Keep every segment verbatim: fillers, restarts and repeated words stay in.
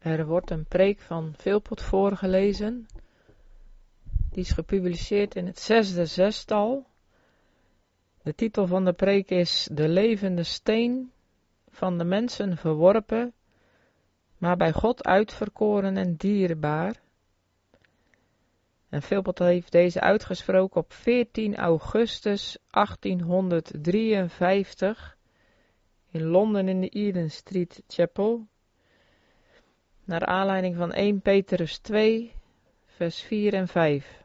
Er wordt een preek van Philpot voorgelezen. Die is gepubliceerd in het zesde zestal. De titel van de preek is De levende steen, van de mensen verworpen, maar bij God uitverkoren en dierbaar. En Philpot heeft deze uitgesproken op veertien augustus achttienhonderddrieënvijftig in Londen in de Eden Street Chapel. Naar aanleiding van eerste Petrus twee, vers vier en vijf.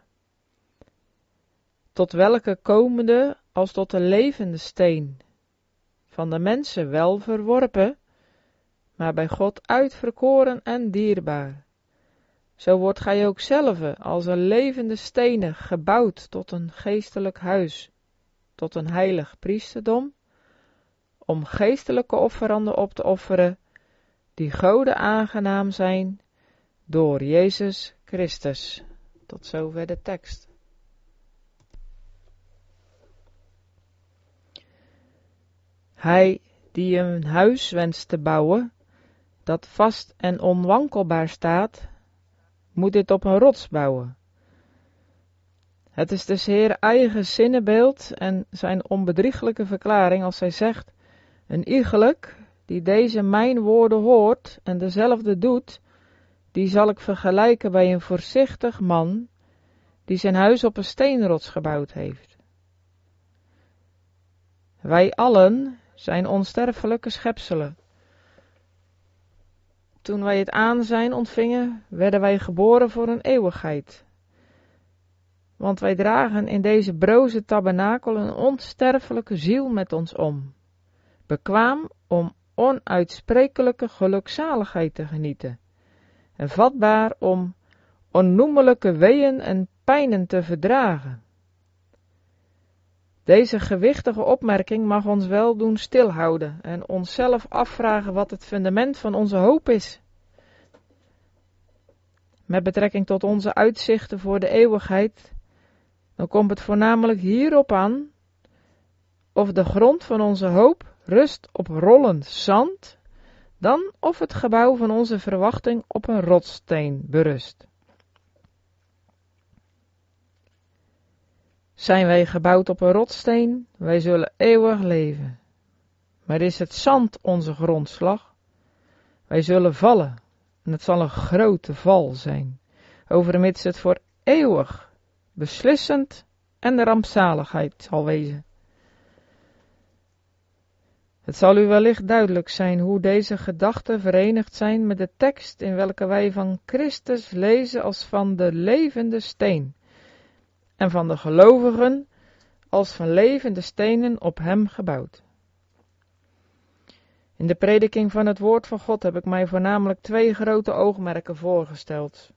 Tot welke komende als tot de levende steen, van de mensen wel verworpen, maar bij God uitverkoren en dierbaar. Zo wordt gij ook zelve als een levende stenen gebouwd tot een geestelijk huis, tot een heilig priesterdom, om geestelijke offeranden op te offeren, die Gode aangenaam zijn door Jezus Christus. Tot zover de tekst. Hij die een huis wenst te bouwen, dat vast en onwankelbaar staat, moet dit op een rots bouwen. Het is dus Heer eigen zinnebeeld en zijn onbedrieglijke verklaring als hij zegt, een iegelijk die deze mijn woorden hoort en dezelfde doet, die zal ik vergelijken bij een voorzichtig man, die zijn huis op een steenrots gebouwd heeft. Wij allen zijn onsterfelijke schepselen. Toen wij het aanzijn ontvingen, werden wij geboren voor een eeuwigheid. Want wij dragen in deze broze tabernakel een onsterfelijke ziel met ons om, bekwaam om onuitsprekelijke gelukzaligheid te genieten, en vatbaar om onnoemelijke weeën en pijnen te verdragen. Deze gewichtige opmerking mag ons wel doen stilhouden en onszelf afvragen wat het fundament van onze hoop is. Met betrekking tot onze uitzichten voor de eeuwigheid, dan komt het voornamelijk hierop aan of de grond van onze hoop rust op rollend zand, dan of het gebouw van onze verwachting op een rotssteen berust. Zijn wij gebouwd op een rotssteen, wij zullen eeuwig leven. Maar is het zand onze grondslag, wij zullen vallen, en het zal een grote val zijn, overmits het voor eeuwig, beslissend en rampzaligheid zal wezen. Het zal u wellicht duidelijk zijn hoe deze gedachten verenigd zijn met de tekst in welke wij van Christus lezen als van de levende steen, en van de gelovigen als van levende stenen op hem gebouwd. In de prediking van het woord van God heb ik mij voornamelijk twee grote oogmerken voorgesteld.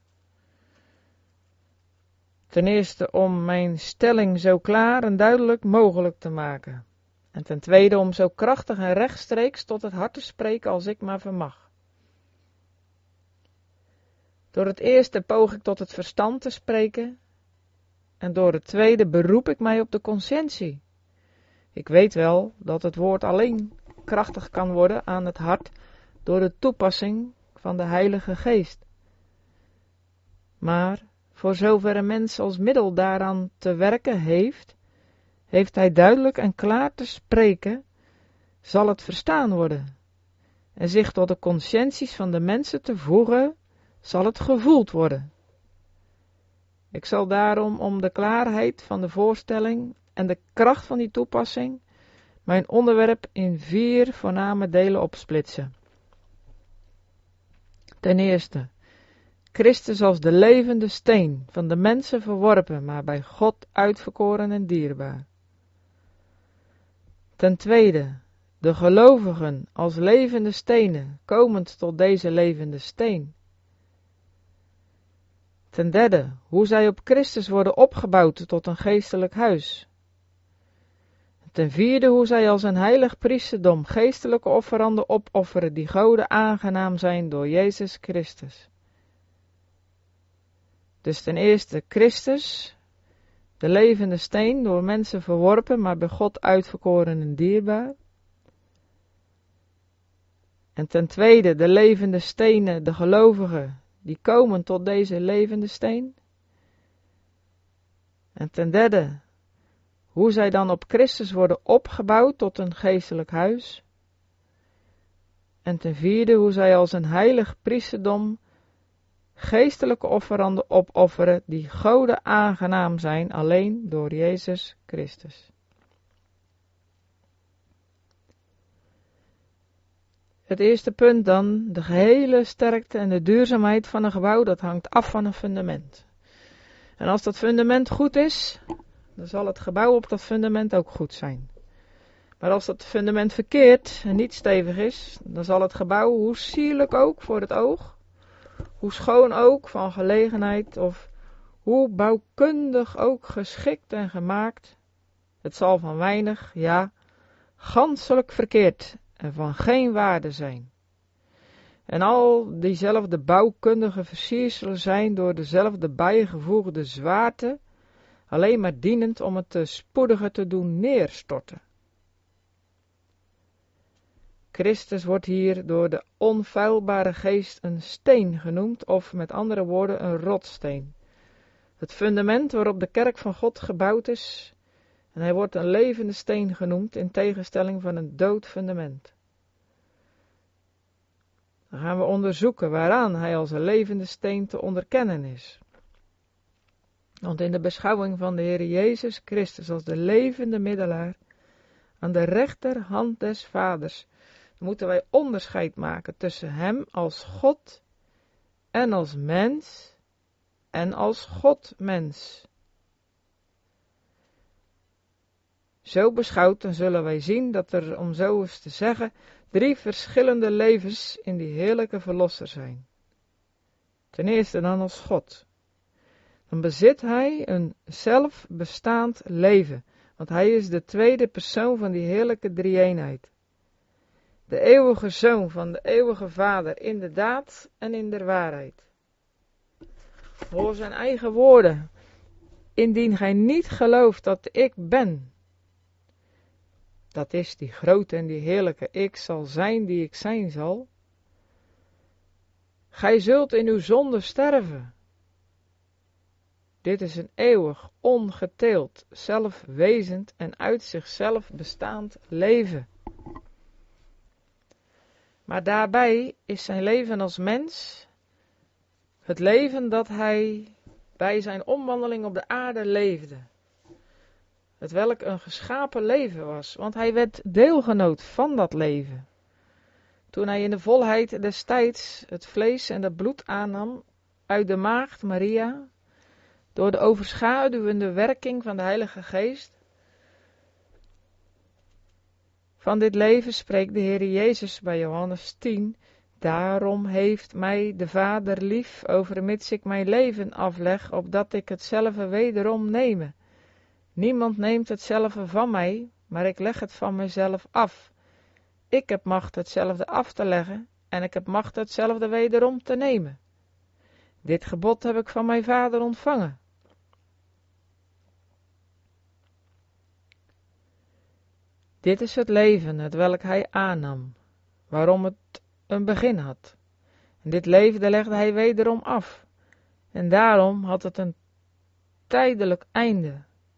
Ten eerste om mijn stelling zo klaar en duidelijk mogelijk te maken. En ten tweede om zo krachtig en rechtstreeks tot het hart te spreken als ik maar vermag. Door het eerste poog ik tot het verstand te spreken, en door het tweede beroep ik mij op de conscientie. Ik weet wel dat het woord alleen krachtig kan worden aan het hart door de toepassing van de Heilige Geest. Maar voor zover een mens als middel daaraan te werken heeft, heeft hij duidelijk en klaar te spreken, zal het verstaan worden. En zich tot de conscienties van de mensen te voegen, zal het gevoeld worden. Ik zal daarom om de klaarheid van de voorstelling en de kracht van die toepassing mijn onderwerp in vier voorname delen opsplitsen. Ten eerste, Christus als de levende steen, van de mensen verworpen, maar bij God uitverkoren en dierbaar. Ten tweede, de gelovigen als levende stenen, komend tot deze levende steen. Ten derde, hoe zij op Christus worden opgebouwd tot een geestelijk huis. Ten vierde, hoe zij als een heilig priesterdom geestelijke offeranden opofferen die Gode aangenaam zijn door Jezus Christus. Dus ten eerste Christus, de levende steen, door mensen verworpen, maar bij God uitverkoren en dierbaar. En ten tweede, de levende stenen, de gelovigen, die komen tot deze levende steen. En ten derde, hoe zij dan op Christus worden opgebouwd tot een geestelijk huis. En ten vierde, hoe zij als een heilig priesterdom geestelijke offeranden opofferen die Gode aangenaam zijn alleen door Jezus Christus. Het eerste punt dan, de gehele sterkte en de duurzaamheid van een gebouw, dat hangt af van een fundament. En als dat fundament goed is, dan zal het gebouw op dat fundament ook goed zijn. Maar als dat fundament verkeerd en niet stevig is, dan zal het gebouw, hoe sierlijk ook voor het oog, hoe schoon ook van gelegenheid of hoe bouwkundig ook geschikt en gemaakt, het zal van weinig, ja, ganselijk verkeerd en van geen waarde zijn. En al diezelfde bouwkundige versierselen zijn door dezelfde bijgevoegde zwaarte alleen maar dienend om het te spoediger te doen neerstorten. Christus wordt hier door de onfeilbare geest een steen genoemd, of met andere woorden een rotsteen. Het fundament waarop de kerk van God gebouwd is, en hij wordt een levende steen genoemd in tegenstelling van een dood fundament. Dan gaan we onderzoeken waaraan hij als een levende steen te onderkennen is. Want in de beschouwing van de Heer Jezus Christus als de levende middelaar aan de rechterhand des Vaders, moeten wij onderscheid maken tussen hem als God en als mens en als God-mens. Zo beschouwd, dan zullen wij zien dat er, om zo eens te zeggen, drie verschillende levens in die heerlijke verlosser zijn. Ten eerste dan als God. Dan bezit hij een zelfbestaand leven, want hij is de tweede persoon van die heerlijke drie-eenheid. De eeuwige Zoon van de eeuwige Vader in de daad en in de waarheid. Hoor zijn eigen woorden. Indien gij niet gelooft dat ik ben, dat is die grote en die heerlijke ik zal zijn die ik zijn zal, gij zult in uw zonde sterven. Dit is een eeuwig, ongeteeld, zelfwezend en uit zichzelf bestaand leven. Maar daarbij is zijn leven als mens het leven dat hij bij zijn omwandeling op de aarde leefde. Het welk een geschapen leven was, want hij werd deelgenoot van dat leven. Toen hij in de volheid des tijds het vlees en het bloed aannam uit de maagd Maria, door de overschaduwende werking van de Heilige Geest. Van dit leven spreekt de Heer Jezus bij Johannes tien. Daarom heeft mij de Vader lief, overmits ik mijn leven afleg, opdat ik hetzelfde wederom neme. Niemand neemt hetzelfde van mij, maar ik leg het van mezelf af. Ik heb macht hetzelfde af te leggen, en ik heb macht hetzelfde wederom te nemen. Dit gebod heb ik van mijn Vader ontvangen. Dit is het leven, het welk hij aannam, waarom het een begin had. En dit leven legde hij wederom af. En daarom had het een tijdelijk einde.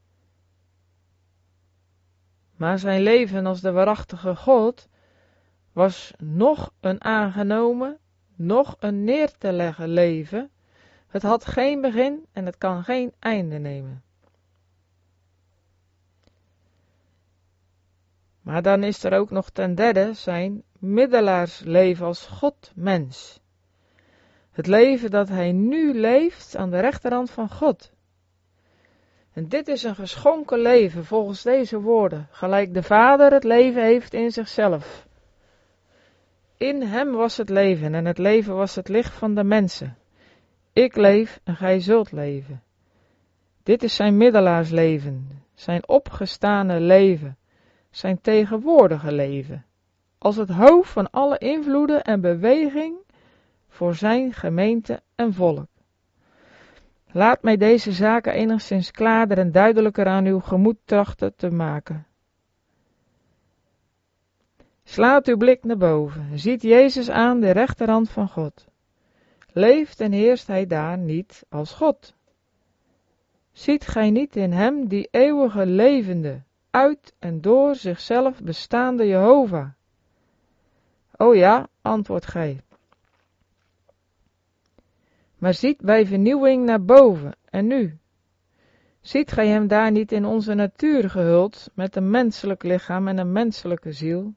Maar zijn leven als de waarachtige God was nog een aangenomen, nog een neer te leggen leven. Het had geen begin en het kan geen einde nemen. Maar dan is er ook nog ten derde zijn middelaarsleven als God-mens. Het leven dat hij nu leeft aan de rechterhand van God. En dit is een geschonken leven volgens deze woorden, gelijk de Vader het leven heeft in zichzelf. In hem was het leven en het leven was het licht van de mensen. Ik leef en gij zult leven. Dit is zijn middelaarsleven, zijn opgestane leven, zijn tegenwoordige leven, als het hoofd van alle invloeden en beweging voor zijn gemeente en volk. Laat mij deze zaken enigszins klaarder en duidelijker aan uw gemoed trachten te maken. Slaat uw blik naar boven, ziet Jezus aan de rechterhand van God. Leeft en heerst hij daar niet als God? Ziet gij niet in hem die eeuwige levende, uit en door zichzelf bestaande Jehovah? O ja, antwoordt gij. Maar ziet bij vernieuwing naar boven, en nu? Ziet gij hem daar niet in onze natuur gehuld, met een menselijk lichaam en een menselijke ziel?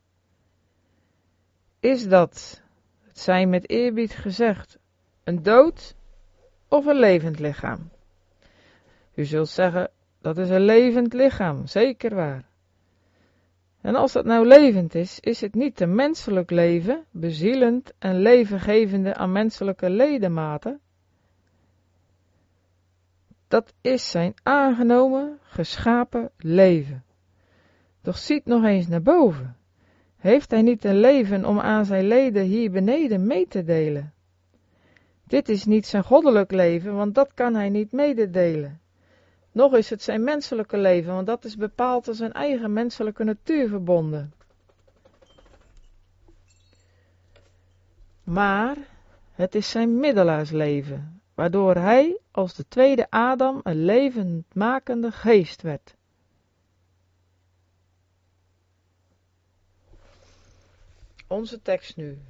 Is dat, het zij met eerbied gezegd, een dood of een levend lichaam? U zult zeggen, dat is een levend lichaam, zeker waar. En als dat nou levend is, is het niet een menselijk leven, bezielend en levengevende aan menselijke ledematen? Dat is zijn aangenomen, geschapen leven. Doch ziet nog eens naar boven. Heeft hij niet een leven om aan zijn leden hier beneden mee te delen? Dit is niet zijn goddelijk leven, want dat kan hij niet mededelen. Nog is het zijn menselijke leven, want dat is bepaald aan zijn eigen menselijke natuur verbonden. Maar het is zijn middelaarsleven, waardoor hij als de tweede Adam een levendmakende geest werd. Onze tekst nu.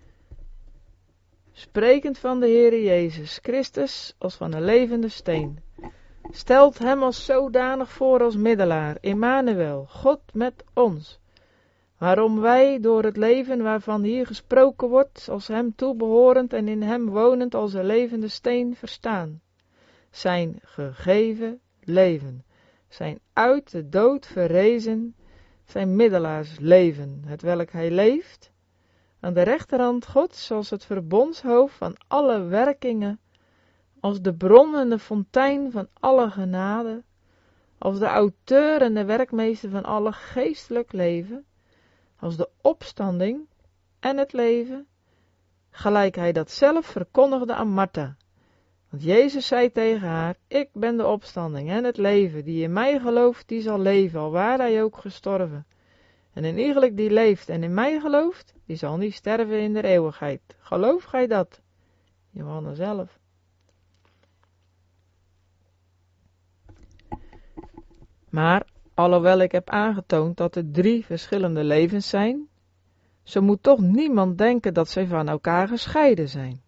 Sprekend van de Heere Jezus Christus als van een levende steen, stelt hem als zodanig voor als middelaar, Immanuel, God met ons, waarom wij door het leven waarvan hier gesproken wordt, als hem toebehorend en in hem wonend als een levende steen verstaan, zijn gegeven leven, zijn uit de dood verrezen, zijn middelaarsleven, hetwelk hij leeft, aan de rechterhand Gods als het verbondshoofd van alle werkingen, als de bron en de fontein van alle genade, als de auteur en de werkmeester van alle geestelijk leven, als de opstanding en het leven, gelijk hij dat zelf verkondigde aan Martha. Want Jezus zei tegen haar, ik ben de opstanding en het leven, die in mij gelooft, die zal leven, al waar hij ook gestorven. En een iegelijk die leeft en in mij gelooft, die zal niet sterven in de eeuwigheid. Geloof gij dat? Johannes elf. Maar, alhoewel ik heb aangetoond dat er drie verschillende levens zijn, zo moet toch niemand denken dat zij van elkaar gescheiden zijn.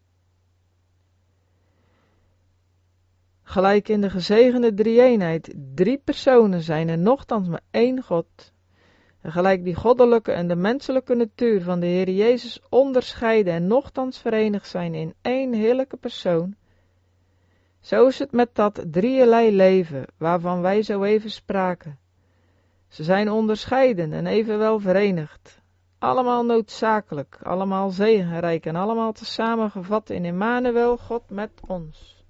Gelijk in de gezegende drie-eenheid drie personen zijn en nochtans maar één God, en gelijk die goddelijke en de menselijke natuur van de Heer Jezus onderscheiden en nochtans verenigd zijn in één heerlijke persoon, zo is het met dat drieërlei leven, waarvan wij zo even spraken. Ze zijn onderscheiden en evenwel verenigd, allemaal noodzakelijk, allemaal zegenrijk en allemaal tezamen gevat in Immanuel, God met ons.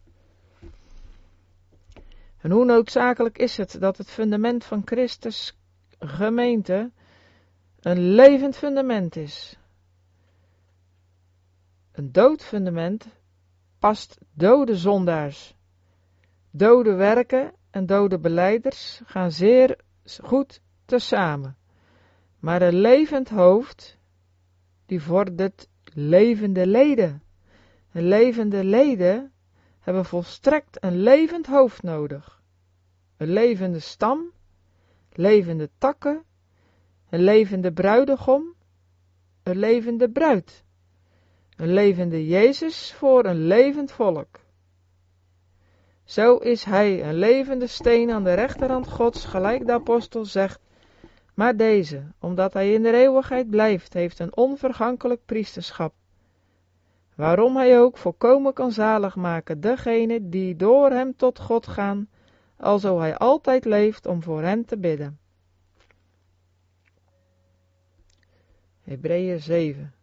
En hoe noodzakelijk is het dat het fundament van Christus gemeente een levend fundament is. Een dood fundament past dode zondaars. Dode werken en dode belijders gaan zeer goed tezamen. Maar een levend hoofd, die vordert levende leden. En levende leden hebben volstrekt een levend hoofd nodig. Een levende stam, levende takken, een levende bruidegom, een levende bruid. Een levende Jezus voor een levend volk. Zo is hij een levende steen aan de rechterhand Gods, gelijk de apostel zegt. Maar deze, omdat hij in de eeuwigheid blijft, heeft een onvergankelijk priesterschap. Waarom hij ook volkomen kan zalig maken degene die door hem tot God gaan, alzo hij altijd leeft om voor hen te bidden. Hebreeën zeven.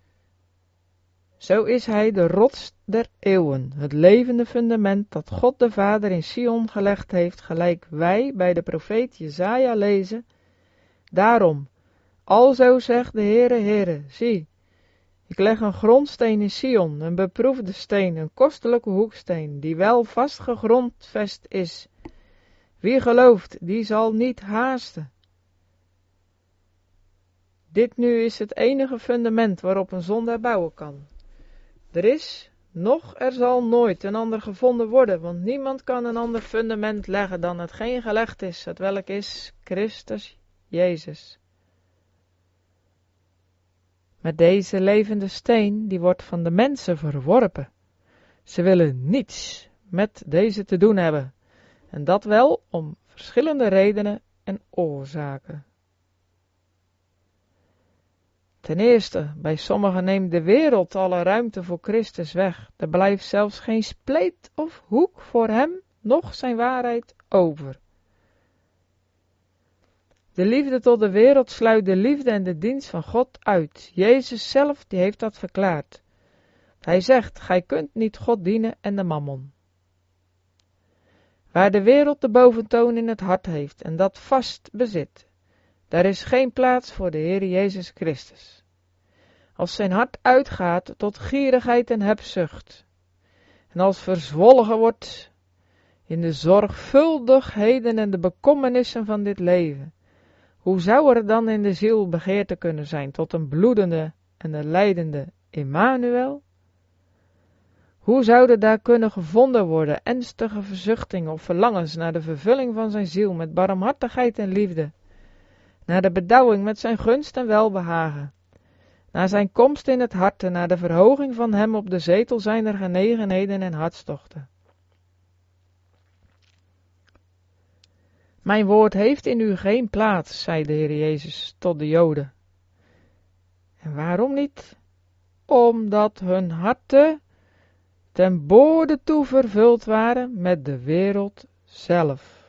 Zo is hij de rots der eeuwen, het levende fundament dat God de Vader in Sion gelegd heeft, gelijk wij bij de profeet Jesaja lezen. Daarom, alzo zegt de Heere, Heere, zie, ik leg een grondsteen in Sion, een beproefde steen, een kostelijke hoeksteen, die wel vast gegrondvest is. Wie gelooft, die zal niet haasten. Dit nu is het enige fundament waarop een zondaar bouwen kan. Er is, noch er zal nooit een ander gevonden worden, want niemand kan een ander fundament leggen dan hetgeen gelegd is, het welk is Christus Jezus. Maar deze levende steen, die wordt van de mensen verworpen. Ze willen niets met deze te doen hebben. En dat wel om verschillende redenen en oorzaken. Ten eerste, bij sommigen neemt de wereld alle ruimte voor Christus weg. Er blijft zelfs geen spleet of hoek voor hem, noch zijn waarheid over. De liefde tot de wereld sluit de liefde en de dienst van God uit. Jezus zelf, die heeft dat verklaard. Hij zegt, gij kunt niet God dienen en de mammon. Waar de wereld de boventoon in het hart heeft en dat vast bezit, daar is geen plaats voor de Heer Jezus Christus. Als zijn hart uitgaat tot gierigheid en hebzucht, en als verzwolgen wordt in de zorgvuldigheden en de bekommernissen van dit leven, hoe zou er dan in de ziel begeerte kunnen zijn tot een bloedende en een lijdende Immanuel? Hoe zouden daar kunnen gevonden worden ernstige verzuchtingen of verlangens naar de vervulling van zijn ziel met barmhartigheid en liefde, naar de bedauwing met zijn gunst en welbehagen, naar zijn komst in het hart en naar de verhoging van hem op de zetel zijner genegenheden en hartstochten? Mijn woord heeft in u geen plaats, zei de Heer Jezus tot de Joden. En waarom niet? Omdat hun harten ten boorde toe vervuld waren met de wereld zelf.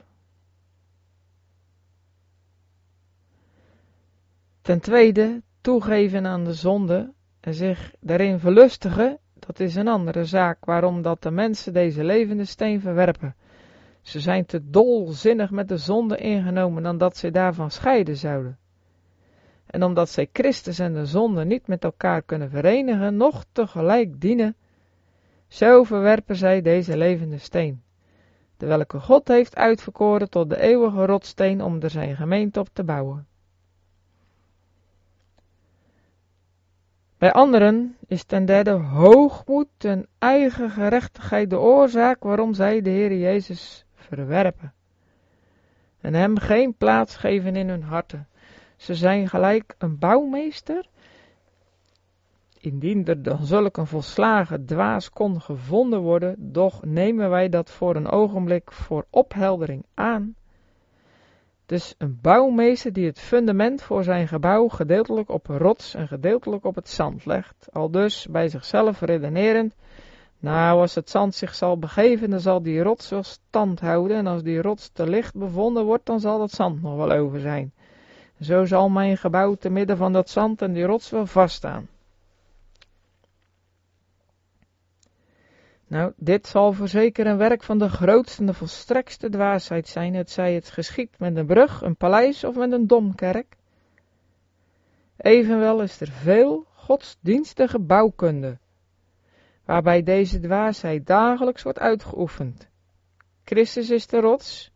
Ten tweede, toegeven aan de zonde en zich daarin verlustigen, dat is een andere zaak, waarom dat de mensen deze levende steen verwerpen. Ze zijn te dolzinnig met de zonde ingenomen dan dat zij daarvan scheiden zouden. En omdat zij Christus en de zonde niet met elkaar kunnen verenigen, noch tegelijk dienen, zo verwerpen zij deze levende steen, de welke God heeft uitverkoren tot de eeuwige rotssteen om er zijn gemeente op te bouwen. Bij anderen is ten derde hoogmoed en eigen gerechtigheid de oorzaak waarom zij de Heer Jezus verwerpen en hem geen plaats geven in hun harten. Ze zijn gelijk een bouwmeester. Indien er dan zulk een volslagen dwaas kon gevonden worden, doch nemen wij dat voor een ogenblik voor opheldering aan. Dus een bouwmeester die het fundament voor zijn gebouw gedeeltelijk op rots en gedeeltelijk op het zand legt, aldus bij zichzelf redenerend, nou, als het zand zich zal begeven, dan zal die rots wel stand houden, en als die rots te licht bevonden wordt, dan zal dat zand nog wel over zijn. Zo zal mijn gebouw te midden van dat zand en die rots wel vaststaan. Nou, dit zal voorzeker een werk van de grootste en de volstrekste dwaasheid zijn, het zij het geschied met een brug, een paleis of met een domkerk. Evenwel is er veel godsdienstige bouwkunde, waarbij deze dwaasheid dagelijks wordt uitgeoefend. Christus is de rots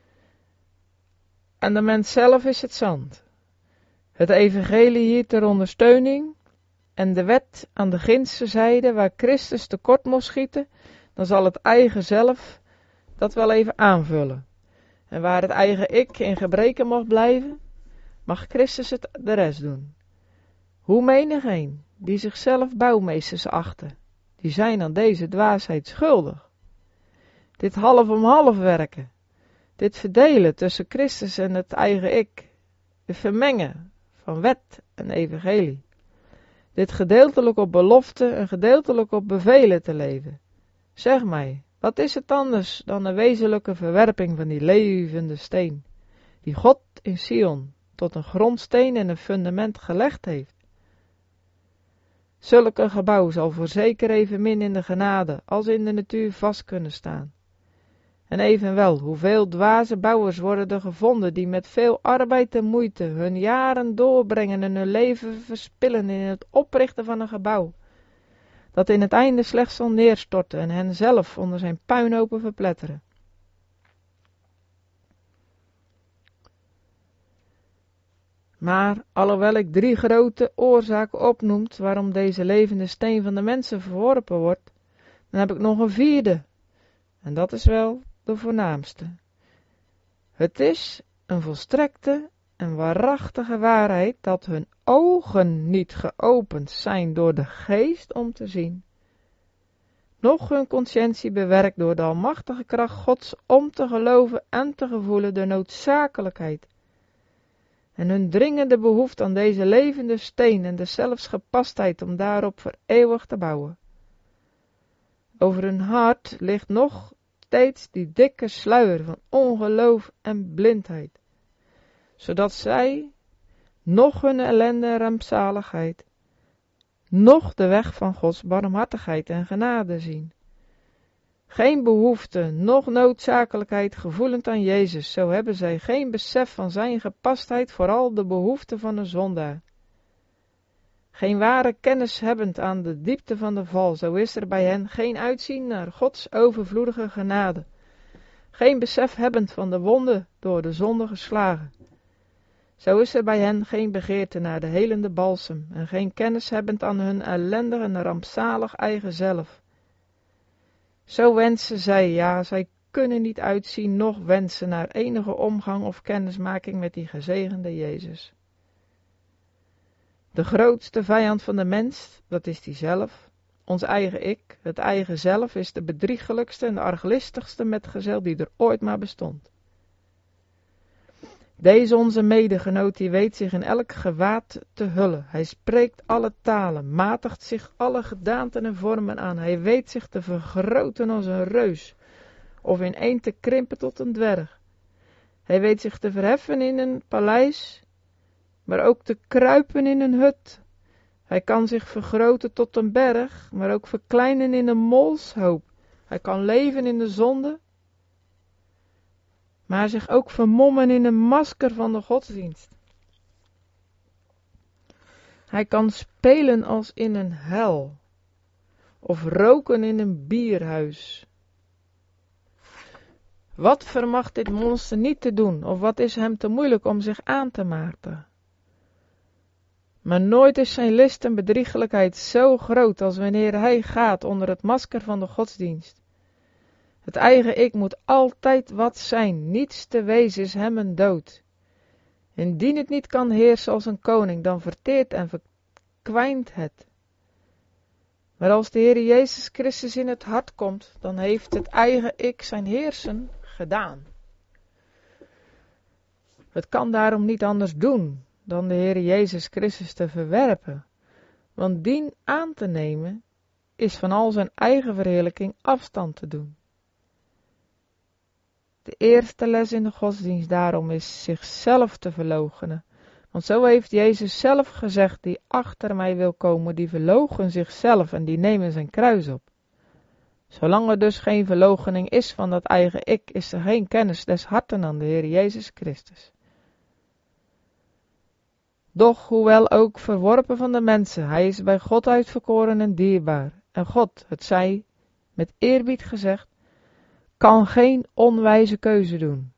en de mens zelf is het zand. Het evangelie hier ter ondersteuning en de wet aan de gindsche zijde waar Christus tekort mocht schieten, dan zal het eigen zelf dat wel even aanvullen. En waar het eigen ik in gebreken mag blijven, mag Christus het de rest doen. Hoe menigeen die zichzelf bouwmeesters achten, die zijn aan deze dwaasheid schuldig. Dit half om half werken, dit verdelen tussen Christus en het eigen ik, het vermengen van wet en evangelie, dit gedeeltelijk op belofte en gedeeltelijk op bevelen te leven. Zeg mij, wat is het anders dan een wezenlijke verwerping van die levende steen, die God in Sion tot een grondsteen en een fundament gelegd heeft? Zulk een gebouw zal voorzeker evenmin in de genade als in de natuur vast kunnen staan. En evenwel, hoeveel dwaze bouwers worden er gevonden die met veel arbeid en moeite hun jaren doorbrengen en hun leven verspillen in het oprichten van een gebouw, dat in het einde slechts zal neerstorten en hen zelf onder zijn puinhopen verpletteren. Maar alhoewel ik drie grote oorzaken opnoemt waarom deze levende steen van de mensen verworpen wordt, dan heb ik nog een vierde. En dat is wel de voornaamste. Het is een volstrekte en waarachtige waarheid dat hun ogen niet geopend zijn door de geest om te zien, noch hun conscientie bewerkt door de almachtige kracht Gods om te geloven en te gevoelen de noodzakelijkheid en hun dringende behoefte aan deze levende steen en de zelfs gepastheid om daarop voor eeuwig te bouwen. Over hun hart ligt nog steeds die dikke sluier van ongeloof en blindheid, zodat zij nog hun ellende en rampzaligheid, noch de weg van Gods barmhartigheid en genade zien. Geen behoefte, noch noodzakelijkheid gevoelend aan Jezus, zo hebben zij geen besef van zijn gepastheid, vooral de behoefte van een zondaar. Geen ware kennis hebbend aan de diepte van de val, zo is er bij hen geen uitzien naar Gods overvloedige genade. Geen besef hebbend van de wonden door de zonde geslagen. Zo is er bij hen geen begeerte naar de helende balsem en geen kennis hebbend aan hun ellendig en rampzalig eigen zelf. Zo wensen zij, ja, zij kunnen niet uitzien, noch wensen naar enige omgang of kennismaking met die gezegende Jezus. De grootste vijand van de mens, dat is die zelf, ons eigen ik, het eigen zelf, is de bedriegelijkste en de arglistigste metgezel die er ooit maar bestond. Deze onze medegenoot, die weet zich in elk gewaad te hullen. Hij spreekt alle talen, matigt zich alle gedaanten en vormen aan. Hij weet zich te vergroten als een reus, of in één te krimpen tot een dwerg. Hij weet zich te verheffen in een paleis, maar ook te kruipen in een hut. Hij kan zich vergroten tot een berg, maar ook verkleinen in een molshoop. Hij kan leven in de zonde, maar zich ook vermommen in een masker van de godsdienst. Hij kan spelen als in een hel, of roken in een bierhuis. Wat vermag dit monster niet te doen, of wat is hem te moeilijk om zich aan te maarten? Maar nooit is zijn list en bedriegelijkheid zo groot als wanneer hij gaat onder het masker van de godsdienst. Het eigen ik moet altijd wat zijn, niets te wezen is hem een dood. Indien het niet kan heersen als een koning, dan verteert en verkwijnt het. Maar als de Heer Jezus Christus in het hart komt, dan heeft het eigen ik zijn heersen gedaan. Het kan daarom niet anders doen dan de Heer Jezus Christus te verwerpen, want dien aan te nemen is van al zijn eigen verheerlijking afstand te doen. De eerste les in de godsdienst daarom is zichzelf te verloochenen, want zo heeft Jezus zelf gezegd, die achter mij wil komen, die verloochen zichzelf en die nemen zijn kruis op. Zolang er dus geen verloochening is van dat eigen ik, is er geen kennis des harten aan de Heer Jezus Christus. Doch, hoewel ook verworpen van de mensen, hij is bij God uitverkoren en dierbaar. En God, het zij met eerbied gezegd, kan geen onwijze keuze doen.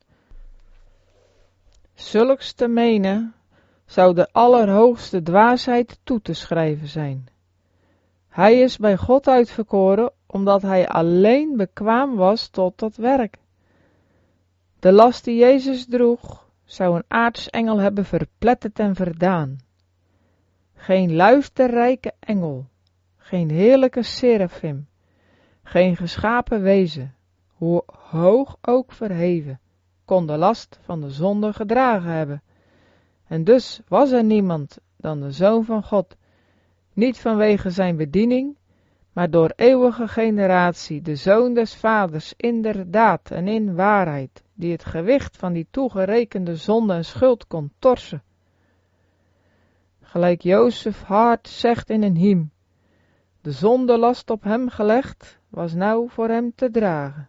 Zulks te menen zou de allerhoogste dwaasheid toe te schrijven zijn. Hij is bij God uitverkoren, omdat hij alleen bekwaam was tot dat werk. De last die Jezus droeg, zou een aartsengel hebben verpletterd en verdaan. Geen luisterrijke engel, geen heerlijke serafim, geen geschapen wezen, hoe hoog ook verheven, kon de last van de zonde gedragen hebben. En dus was er niemand dan de Zoon van God, niet vanwege zijn bediening, maar door eeuwige generatie, de Zoon des Vaders, inderdaad en in waarheid, die het gewicht van die toegerekende zonde en schuld kon torsen. Gelijk Jozef Hart zegt in een hymn, de zondelast op hem gelegd, was nou voor hem te dragen.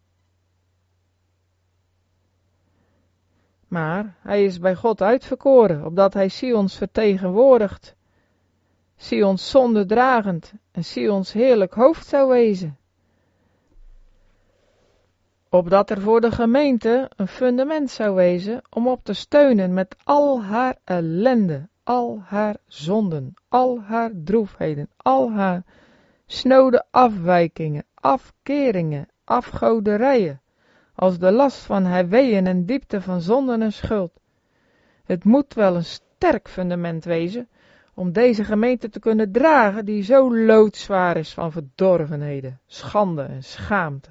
Maar hij is bij God uitverkoren, opdat hij Sions vertegenwoordigt, Sions zonde dragend en Sions heerlijk hoofd zou wezen. opdat er voor de gemeente een fundament zou wezen om op te steunen met al haar ellende, al haar zonden, al haar droefheden, al haar snode afwijkingen, afkeringen, afgoderijen, als de last van haar weeën en diepte van zonden en schuld. Het moet wel een sterk fundament wezen om deze gemeente te kunnen dragen die zo loodzwaar is van verdorvenheden, schande en schaamte.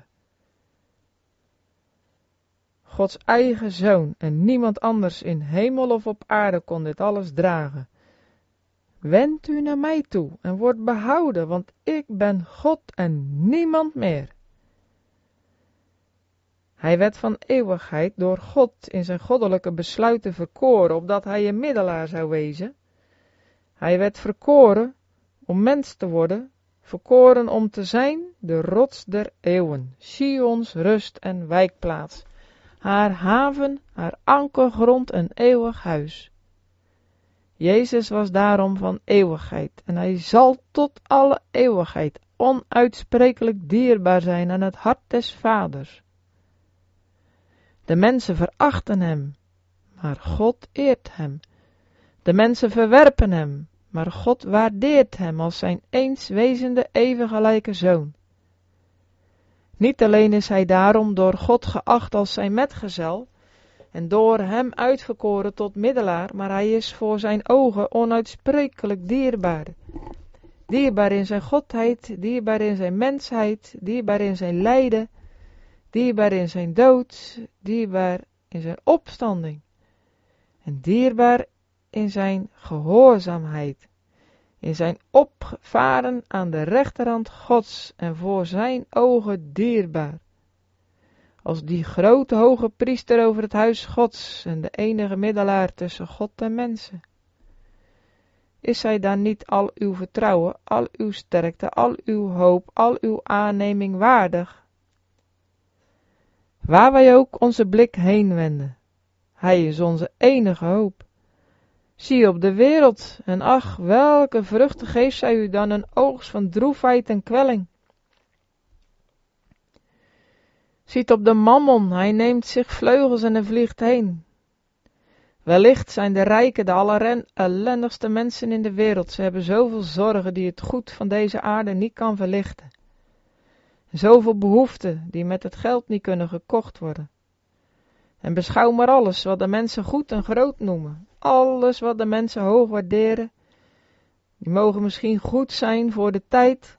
Gods eigen zoon en niemand anders in hemel of op aarde kon dit alles dragen. Wend u naar mij toe en word behouden, want ik ben God en niemand meer. Hij werd van eeuwigheid door God in zijn goddelijke besluiten verkoren, opdat hij een middelaar zou wezen. Hij werd verkoren om mens te worden, verkoren om te zijn de rots der eeuwen, Sions rust en wijkplaats, haar haven, haar ankergrond en eeuwig huis. Jezus was daarom van eeuwigheid en hij zal tot alle eeuwigheid onuitsprekelijk dierbaar zijn aan het hart des Vaders. De mensen verachten hem, maar God eert hem. De mensen verwerpen hem, maar God waardeert hem als zijn eens wezende eeuwigelijke zoon. Niet alleen is hij daarom door God geacht als zijn metgezel en door hem uitverkoren tot middelaar, maar hij is voor zijn ogen onuitsprekelijk dierbaar. Dierbaar in zijn godheid, dierbaar in zijn mensheid, dierbaar in zijn lijden, dierbaar in zijn dood, dierbaar in zijn opstanding en dierbaar in zijn gehoorzaamheid, in zijn opvaren aan de rechterhand Gods en voor zijn ogen dierbaar. Als die grote hoge priester over het huis Gods en de enige middelaar tussen God en mensen. Is hij dan niet al uw vertrouwen, al uw sterkte, al uw hoop, al uw aanneming waardig? Waar wij ook onze blik heen wenden, hij is onze enige hoop. Zie op de wereld, en ach, welke vruchten geeft zij u dan een oogst van droefheid en kwelling. Ziet op de mammon, hij neemt zich vleugels en hij vliegt heen. Wellicht zijn de rijken de allerellendigste mensen in de wereld. Ze hebben zoveel zorgen die het goed van deze aarde niet kan verlichten. Zoveel behoeften die met het geld niet kunnen gekocht worden. En beschouw maar alles wat de mensen goed en groot noemen. Alles wat de mensen hoog waarderen. Die mogen misschien goed zijn voor de tijd,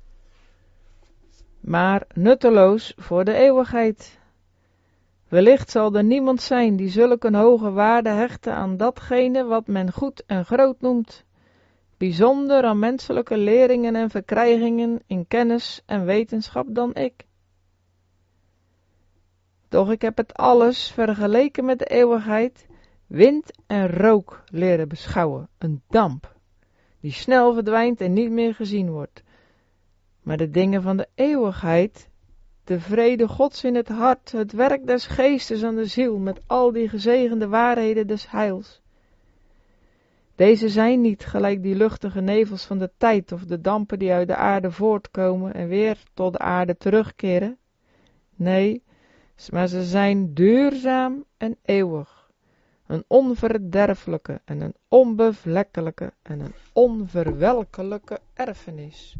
maar nutteloos voor de eeuwigheid. Wellicht zal er niemand zijn die zulke een hoge waarde hechten aan datgene wat men goed en groot noemt, bijzonder aan menselijke leringen en verkrijgingen in kennis en wetenschap dan ik. Doch ik heb het alles vergeleken met de eeuwigheid, wind en rook leren beschouwen, een damp, die snel verdwijnt en niet meer gezien wordt. Maar de dingen van de eeuwigheid, de vrede Gods in het hart, het werk des geestes aan de ziel, met al die gezegende waarheden des heils. Deze zijn niet gelijk die luchtige nevels van de tijd of de dampen die uit de aarde voortkomen en weer tot de aarde terugkeren. Nee, maar ze zijn duurzaam en eeuwig, een onverderfelijke en een onbevlekkelijke en een onverwelkelijke erfenis.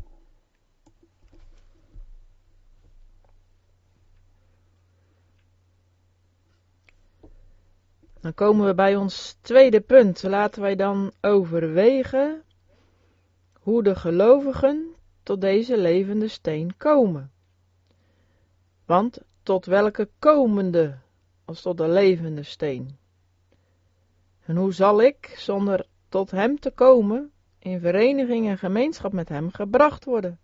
Dan komen we bij ons tweede punt. Laten wij dan overwegen hoe de gelovigen tot deze levende steen komen. Want tot welke komende als tot de levende steen? En hoe zal ik, zonder tot hem te komen, in vereniging en gemeenschap met hem gebracht worden?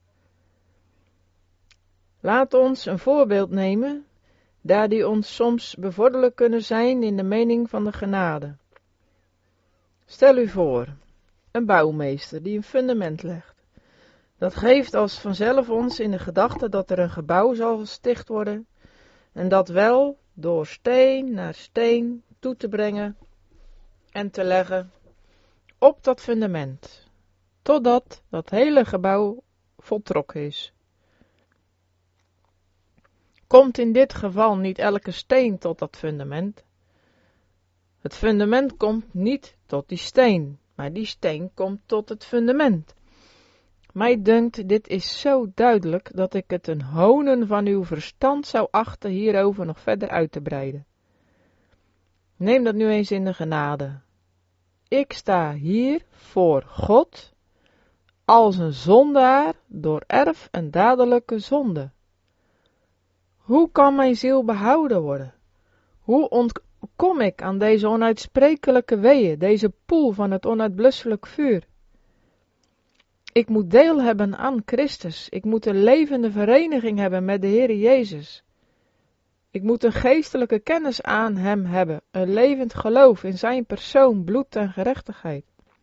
Laat ons een voorbeeld nemen, daar die ons soms bevorderlijk kunnen zijn in de mening van de genade. Stel u voor, een bouwmeester die een fundament legt. Dat geeft als vanzelf ons in de gedachte dat er een gebouw zal gesticht worden, en dat wel door steen naar steen toe te brengen en te leggen op dat fundament, totdat dat hele gebouw voltrokken is. komt in dit geval niet elke steen tot dat fundament. Het fundament komt niet tot die steen, maar die steen komt tot het fundament. Mij dunkt, dit is zo duidelijk dat ik het een honen van uw verstand zou achten hierover nog verder uit te breiden. Neem dat nu eens in de genade. Ik sta hier voor God als een zondaar door erf en dadelijke zonde. Hoe kan mijn ziel behouden worden? Hoe ontkom ik aan deze onuitsprekelijke weeën, deze poel van het onuitblusselijk vuur? Ik moet deel hebben aan Christus. Ik moet een levende vereniging hebben met de Heer Jezus. Ik moet een geestelijke kennis aan Hem hebben, een levend geloof in Zijn persoon, bloed en gerechtigheid.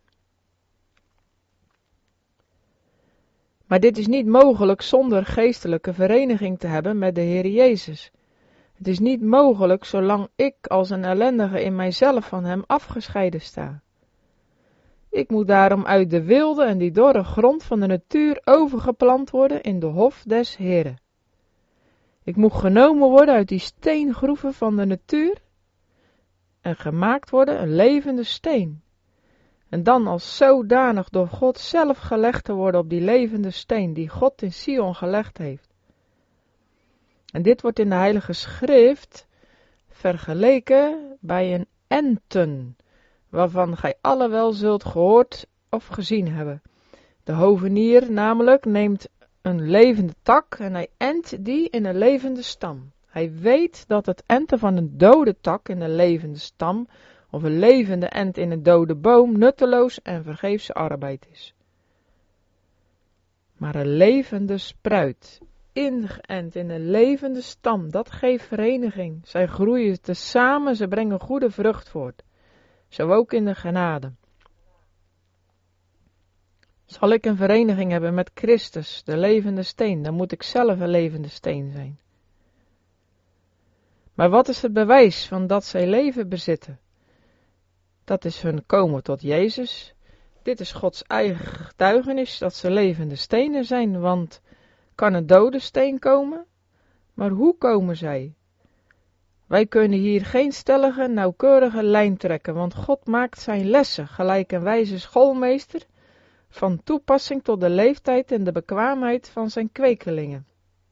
Maar dit is niet mogelijk zonder geestelijke vereniging te hebben met de Heer Jezus. Het is niet mogelijk zolang ik als een ellendige in mijzelf van Hem afgescheiden sta. Ik moet daarom uit de wilde en die dorre grond van de natuur overgeplant worden in de hof des Heren. Ik moet genomen worden uit die steengroeven van de natuur en gemaakt worden een levende steen. En dan als zodanig door God zelf gelegd te worden op die levende steen die God in Sion gelegd heeft. En dit wordt in de Heilige Schrift vergeleken bij een enten, waarvan gij alle wel zult gehoord of gezien hebben. De hovenier namelijk neemt een levende tak en hij ent die in een levende stam. Hij weet dat het enten van een dode tak in een levende stam of een levende ent in een dode boom nutteloos en vergeefse arbeid is. Maar een levende spruit, ingeënt in een levende stam, dat geeft vereniging. Zij groeien tezamen, ze brengen goede vrucht voort. Zo ook in de genade. Zal ik een vereniging hebben met Christus, de levende steen, dan moet ik zelf een levende steen zijn. Maar wat is het bewijs van dat zij leven bezitten? Dat is hun komen tot Jezus. Dit is Gods eigen getuigenis dat ze levende stenen zijn, want kan een dode steen komen? Maar hoe komen zij? Wij kunnen hier geen stellige, nauwkeurige lijn trekken, want God maakt zijn lessen, gelijk een wijze schoolmeester, van toepassing tot de leeftijd en de bekwaamheid van zijn kwekelingen.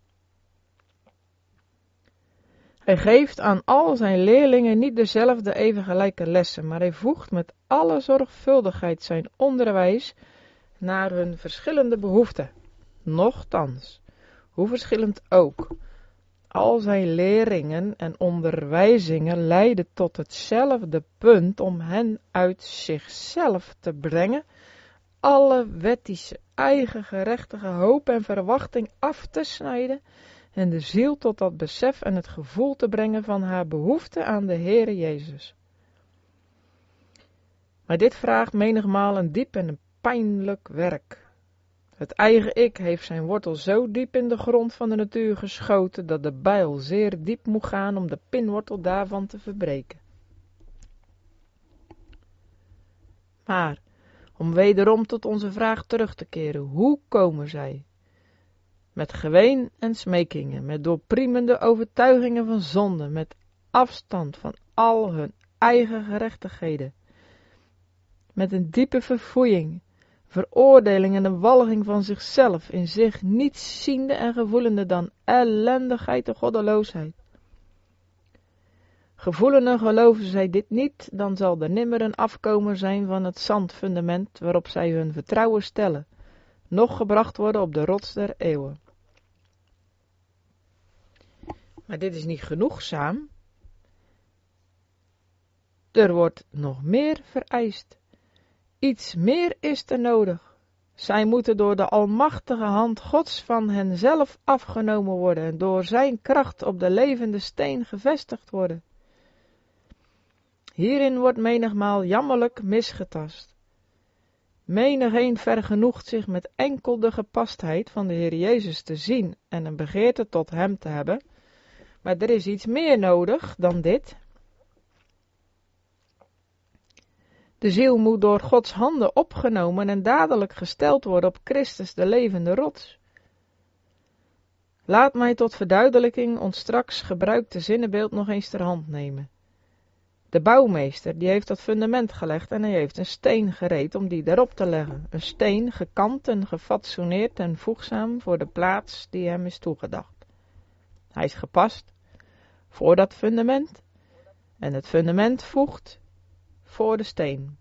Hij geeft aan al zijn leerlingen niet dezelfde even gelijke lessen, maar hij voegt met alle zorgvuldigheid zijn onderwijs naar hun verschillende behoeften. Nochtans, hoe verschillend ook, al zijn leringen en onderwijzingen leiden tot hetzelfde punt om hen uit zichzelf te brengen, alle wettische, eigen gerechtige hoop en verwachting af te snijden en de ziel tot dat besef en het gevoel te brengen van haar behoefte aan de Heere Jezus. Maar dit vraagt menigmaal een diep en een pijnlijk werk. Het eigen ik heeft zijn wortel zo diep in de grond van de natuur geschoten, dat de bijl zeer diep moet gaan om de pinwortel daarvan te verbreken. Maar, om wederom tot onze vraag terug te keren, hoe komen zij? Met geween en smekingen, met doorpriemende overtuigingen van zonde, met afstand van al hun eigen gerechtigheden, met een diepe verfoeiing, veroordeling en een walging van zichzelf, in zich niets ziende en gevoelende dan ellendigheid en goddeloosheid. Gevoelen en geloven zij dit niet, dan zal er nimmer een afkomer zijn van het zandfundament waarop zij hun vertrouwen stellen, noch gebracht worden op de rots der eeuwen. Maar dit is niet genoegzaam. Er wordt nog meer vereist. Iets meer is er nodig. Zij moeten door de almachtige hand Gods van henzelf afgenomen worden en door zijn kracht op de levende steen gevestigd worden. Hierin wordt menigmaal jammerlijk misgetast. Menigeen vergenoegt zich met enkel de gepastheid van de Heer Jezus te zien en een begeerte tot hem te hebben, maar er is iets meer nodig dan dit. De ziel moet door Gods handen opgenomen en dadelijk gesteld worden op Christus, de levende rots. Laat mij tot verduidelijking ons straks gebruikte zinnenbeeld nog eens ter hand nemen. De bouwmeester die heeft dat fundament gelegd en hij heeft een steen gereed om die daarop te leggen. Een steen gekant en gefatsoeneerd en voegzaam voor de plaats die hem is toegedacht. Hij is gepast voor dat fundament en het fundament voegt voor de steen.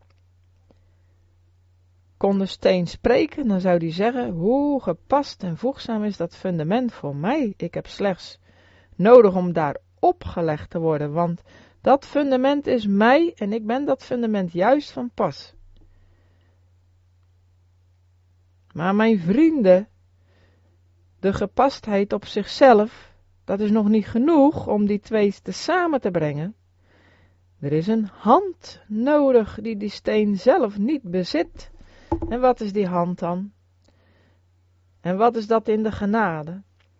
Kon de steen spreken, dan zou die zeggen, hoe gepast en voegzaam is dat fundament voor mij. Ik heb slechts nodig om daar opgelegd te worden, want dat fundament is mij en ik ben dat fundament juist van pas. Maar mijn vrienden, de gepastheid op zichzelf, dat is nog niet genoeg om die twee te samen te brengen. Er is een hand nodig die die steen zelf niet bezit. En wat is die hand dan? En wat is dat in de genade?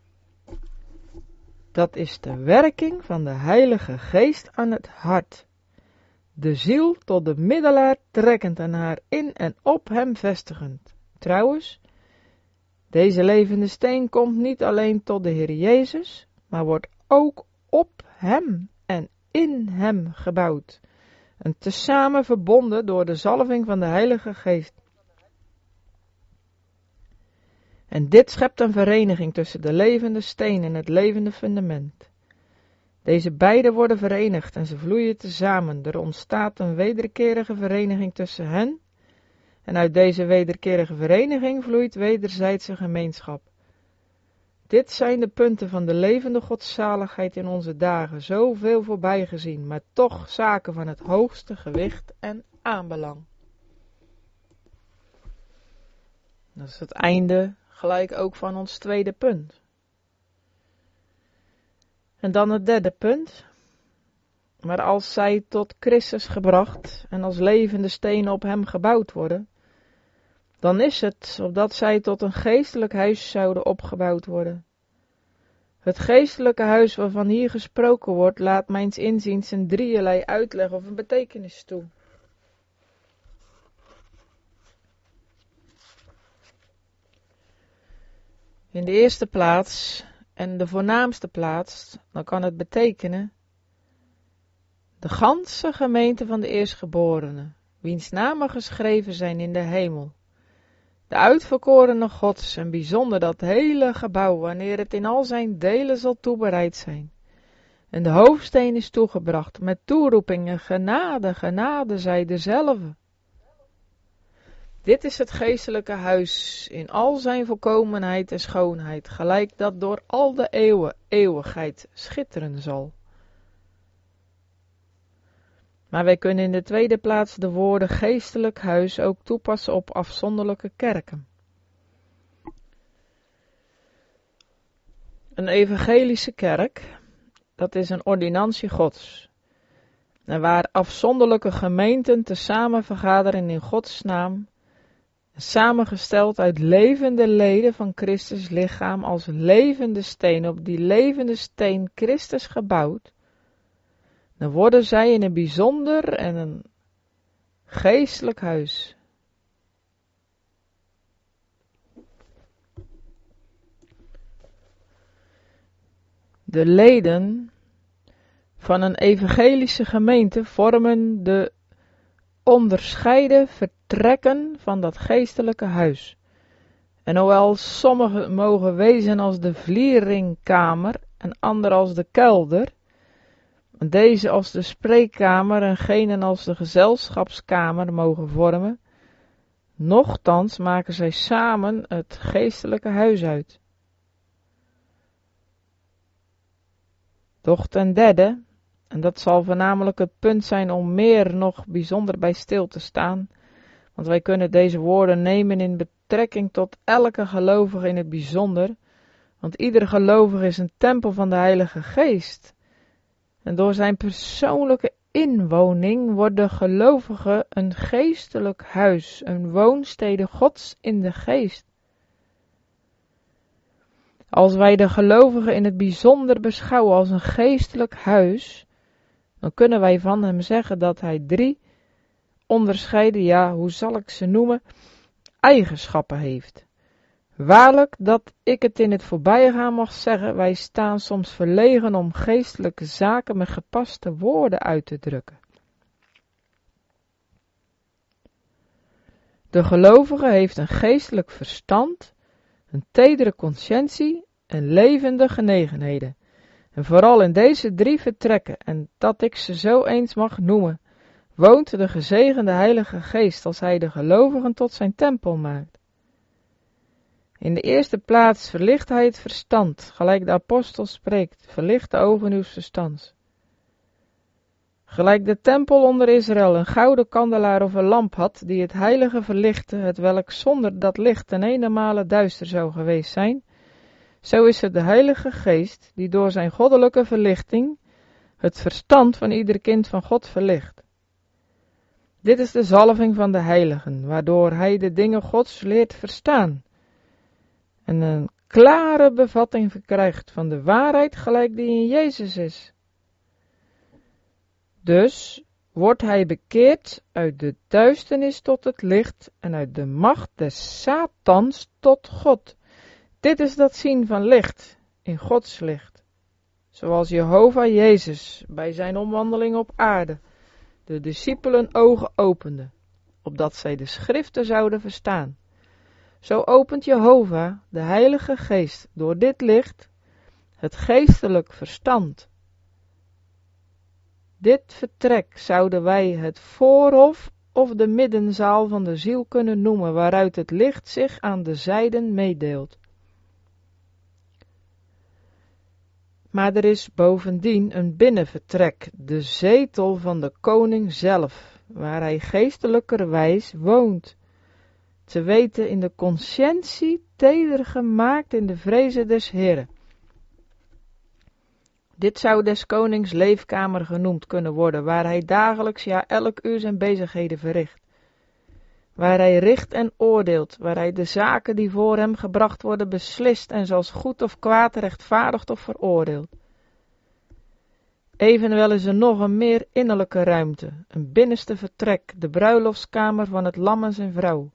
Dat is de werking van de Heilige Geest aan het hart. De ziel tot de middelaar trekkend en haar in en op hem vestigend. Trouwens, deze levende steen komt niet alleen tot de Heer Jezus, maar wordt ook op hem en in hem gebouwd. En tezamen verbonden door de zalving van de Heilige Geest. En dit schept een vereniging tussen de levende steen en het levende fundament. Deze beide worden verenigd en ze vloeien tezamen. Er ontstaat een wederkerige vereniging tussen hen. En uit deze wederkerige vereniging vloeit wederzijdse gemeenschap. Dit zijn de punten van de levende godszaligheid in onze dagen, zoveel voorbij gezien, maar toch zaken van het hoogste gewicht en aanbelang. Dat is het einde gelijk ook van ons tweede punt. En dan het derde punt. Maar als zij tot Christus gebracht en als levende stenen op hem gebouwd worden, dan is het opdat zij tot een geestelijk huis zouden opgebouwd worden. Het geestelijke huis waarvan hier gesproken wordt, laat mijns inziens een drieërlei uitleg of een betekenis toe. In de eerste plaats en de voornaamste plaats, dan kan het betekenen de ganse gemeente van de eerstgeborenen, wiens namen geschreven zijn in de hemel. De uitverkorene Gods en bijzonder dat hele gebouw, wanneer het in al zijn delen zal toebereid zijn. En de hoofdsteen is toegebracht met toeroepingen, genade, genade zij dezelfde. Dit is het geestelijke huis in al zijn volkomenheid en schoonheid, gelijk dat door al de eeuwen, eeuwigheid schitteren zal. Maar wij kunnen in de tweede plaats de woorden geestelijk huis ook toepassen op afzonderlijke kerken. Een evangelische kerk, dat is een ordinantie Gods. En waar afzonderlijke gemeenten tezamen vergaderen in Gods naam, samengesteld uit levende leden van Christus lichaam als levende steen, op die levende steen Christus gebouwd, dan worden zij in een bijzonder en een geestelijk huis. De leden van een evangelische gemeente vormen de onderscheiden vertrekken van dat geestelijke huis. En hoewel sommigen mogen wezen als de vlieringkamer en anderen als de kelder, deze als de spreekkamer en genen als de gezelschapskamer mogen vormen, nochtans maken zij samen het geestelijke huis uit. Doch ten derde, en dat zal voornamelijk het punt zijn om meer nog bijzonder bij stil te staan, want wij kunnen deze woorden nemen in betrekking tot elke gelovige in het bijzonder, want iedere gelovige is een tempel van de Heilige Geest. En door zijn persoonlijke inwoning wordt de gelovige een geestelijk huis, een woonstede Gods in de geest. Als wij de gelovige in het bijzonder beschouwen als een geestelijk huis, dan kunnen wij van hem zeggen dat hij drie onderscheiden, ja, hoe zal ik ze noemen, eigenschappen heeft. Waarlijk dat ik het in het voorbijgaan mag zeggen, wij staan soms verlegen om geestelijke zaken met gepaste woorden uit te drukken. De gelovige heeft een geestelijk verstand, een tedere conscientie en levende genegenheden. En vooral in deze drie vertrekken, en dat ik ze zo eens mag noemen, woont de gezegende Heilige Geest als hij de gelovigen tot zijn tempel maakt. In de eerste plaats verlicht hij het verstand, gelijk de apostel spreekt, verlicht de ogen uws verstands. Gelijk de tempel onder Israël een gouden kandelaar of een lamp had, die het heilige verlichtte, het welk zonder dat licht ten eenenmale duister zou geweest zijn, zo is het de Heilige Geest, die door zijn goddelijke verlichting het verstand van ieder kind van God verlicht. Dit is de zalving van de heiligen, waardoor hij de dingen Gods leert verstaan en een klare bevatting verkrijgt van de waarheid gelijk die in Jezus is. Dus wordt hij bekeerd uit de duisternis tot het licht en uit de macht des Satans tot God. Dit is dat zien van licht in Gods licht, zoals Jehovah Jezus bij zijn omwandeling op aarde de discipelen ogen opende, opdat zij de schriften zouden verstaan. Zo opent Jehovah, de Heilige Geest, door dit licht het geestelijk verstand. Dit vertrek zouden wij het voorhof of de middenzaal van de ziel kunnen noemen, waaruit het licht zich aan de zijden meedeelt. Maar er is bovendien een binnenvertrek, de zetel van de koning zelf, waar hij geestelijkerwijs woont, te weten in de conscientie teder gemaakt in de vreze des Heren. Dit zou des konings leefkamer genoemd kunnen worden, waar hij dagelijks, ja elk uur zijn bezigheden verricht. Waar hij richt en oordeelt, waar hij de zaken die voor hem gebracht worden beslist en zoals goed of kwaad rechtvaardigt of veroordeelt. Evenwel is er nog een meer innerlijke ruimte, een binnenste vertrek, de bruiloftskamer van het lam en zijn vrouw.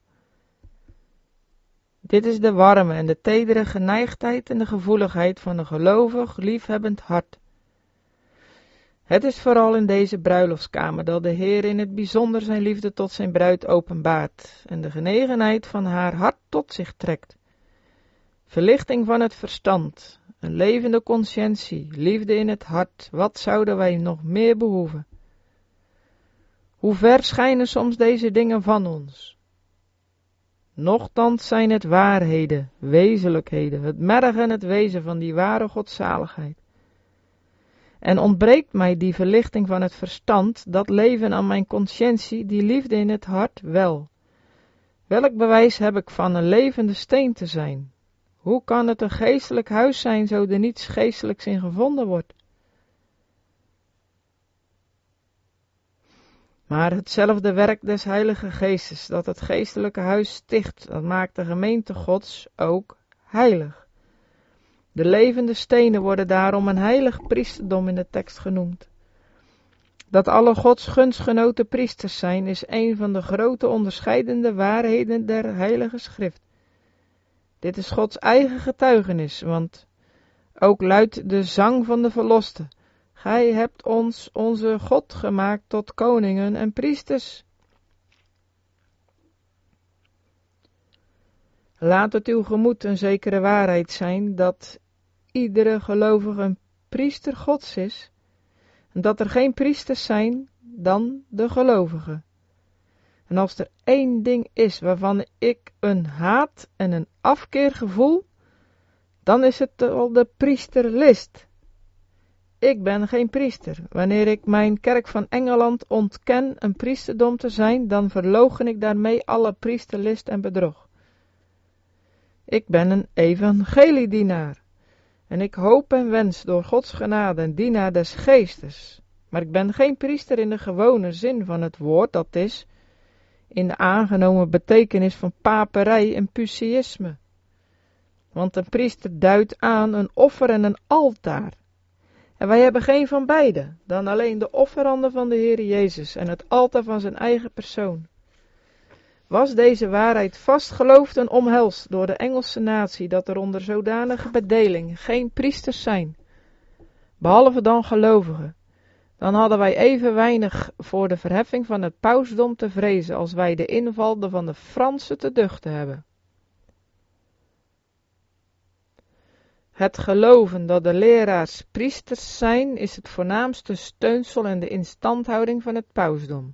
Dit is de warme en de tedere geneigdheid en de gevoeligheid van een gelovig, liefhebbend hart. Het is vooral in deze bruiloftskamer dat de Heer in het bijzonder zijn liefde tot zijn bruid openbaart en de genegenheid van haar hart tot zich trekt. Verlichting van het verstand, een levende conscientie, liefde in het hart, wat zouden wij nog meer behoeven? Hoe ver schijnen soms deze dingen van ons? Nochtans zijn het waarheden, wezenlijkheden, het merg en het wezen van die ware godzaligheid. En ontbreekt mij die verlichting van het verstand, dat leven aan mijn conscientie, die liefde in het hart, wel. Welk bewijs heb ik van een levende steen te zijn? Hoe kan het een geestelijk huis zijn, zo er niets geestelijks in gevonden wordt? Maar hetzelfde werk des Heilige Geestes, dat het geestelijke huis sticht, dat maakt de gemeente Gods ook heilig. De levende stenen worden daarom een heilig priesterdom in de tekst genoemd. Dat alle Gods gunstgenoten priesters zijn, is een van de grote onderscheidende waarheden der Heilige Schrift. Dit is Gods eigen getuigenis, want ook luidt de zang van de verlosten: Gij hebt ons, onze God, gemaakt tot koningen en priesters. Laat het uw gemoed een zekere waarheid zijn, dat iedere gelovige een priester Gods is, en dat er geen priesters zijn dan de gelovigen. En als er één ding is waarvan ik een haat en een afkeer gevoel, dan is het al de priesterlist. Ik ben geen priester. Wanneer ik mijn kerk van Engeland ontken een priesterdom te zijn, dan verloochen ik daarmee alle priesterlist en bedrog. Ik ben een evangeliedienaar. En ik hoop en wens door Gods genade een dienaar des geestes. Maar ik ben geen priester in de gewone zin van het woord, dat is, in de aangenomen betekenis van paperij en puciïsme. Want een priester duidt aan een offer en een altaar. En wij hebben geen van beide, dan alleen de offeranden van de Heer Jezus en het altaar van zijn eigen persoon. was deze waarheid vastgeloofd en omhelst door de Engelse natie, dat er onder zodanige bedeling geen priesters zijn, behalve dan gelovigen, dan hadden wij even weinig voor de verheffing van het pausdom te vrezen, als wij de inval van de Fransen te duchten hebben. Het geloven dat de leraars priesters zijn, is het voornaamste steunsel en de instandhouding van het pausdom.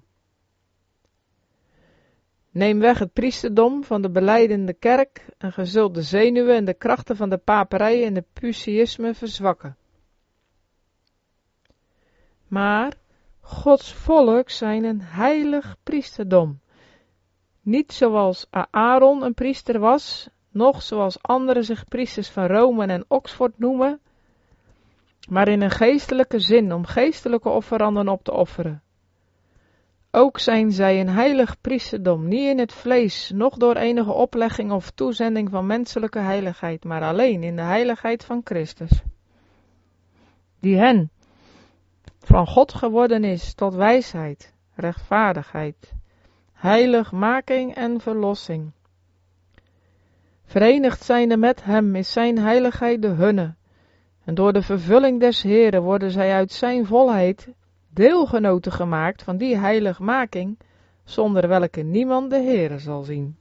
Neem weg het priesterdom van de belijdende kerk en ge zult de zenuwen en de krachten van de paperij en de puciïsme verzwakken. Maar Gods volk zijn een heilig priesterdom. Niet zoals Aaron een priester was, noch zoals anderen zich priesters van Rome en Oxford noemen, maar in een geestelijke zin om geestelijke offeranden op te offeren. Ook zijn zij een heilig priesterdom, niet in het vlees, noch door enige oplegging of toezending van menselijke heiligheid, maar alleen in de heiligheid van Christus, die hen van God geworden is tot wijsheid, rechtvaardigheid, heiligmaking en verlossing. Verenigd zijnde met hem is zijn heiligheid de hunne, en door de vervulling des Heeren worden zij uit zijn volheid deelgenoten gemaakt van die heiligmaking, zonder welke niemand de Heere zal zien.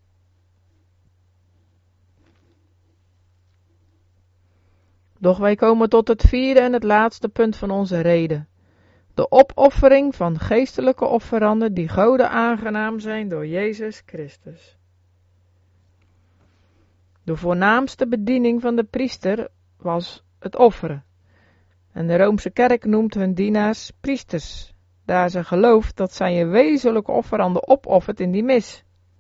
Doch wij komen tot het vierde en het laatste punt van onze rede. De opoffering van geestelijke offeranden die Gode aangenaam zijn door Jezus Christus. De voornaamste bediening van de priester was het offeren. En de Roomse kerk noemt hun dienaars priesters, daar ze gelooft dat zij een wezenlijke offerande opoffert in die mis.